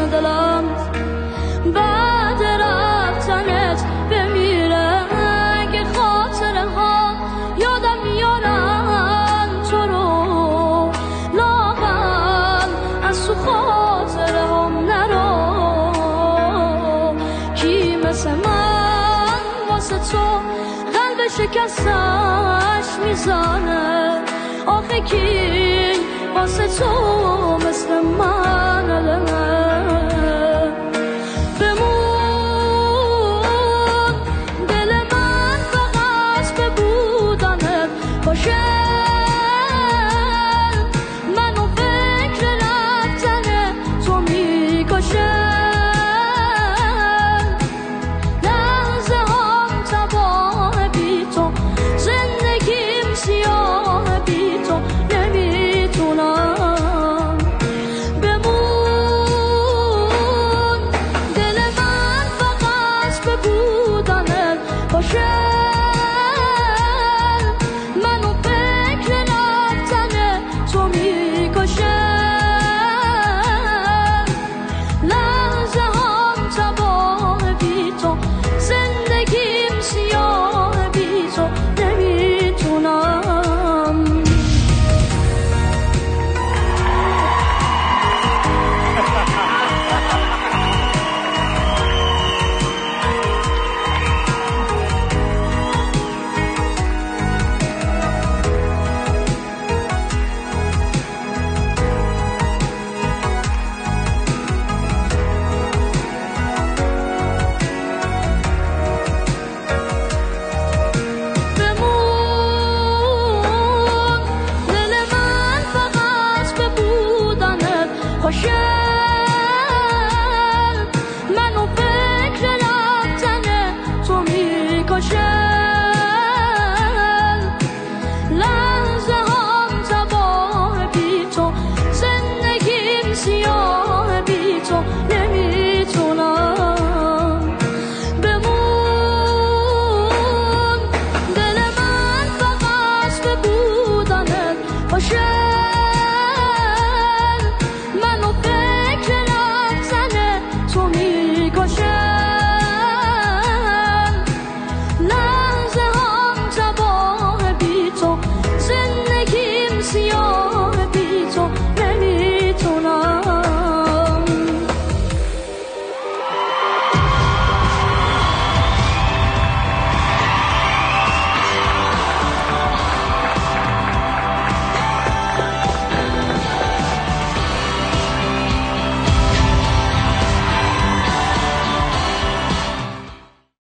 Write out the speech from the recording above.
دلم بعد رفتنت بمیره که خاطره ها یادم میارن تو رو لاغر از تو خاطره هم نرو کی مثل من واسه تو قلب شکستش میزنه آخه کی واسه تو مثل من بمون دل من فقط به بودنت باشه منو فکر رفتن تو میکشه لحظه هم تباه بی تو زندگیم سیاه بی تو نمیتونم بمون دل من فقط به بودنت باشه منو فکر رفتن تو میکشه لحظه هم تباه بی تو زندگیم سیاه بی تو نمیتونم باشه منو فکر رفتن تو میکشه لحظه هم تباه بی تو زندگیم سیاه بی تو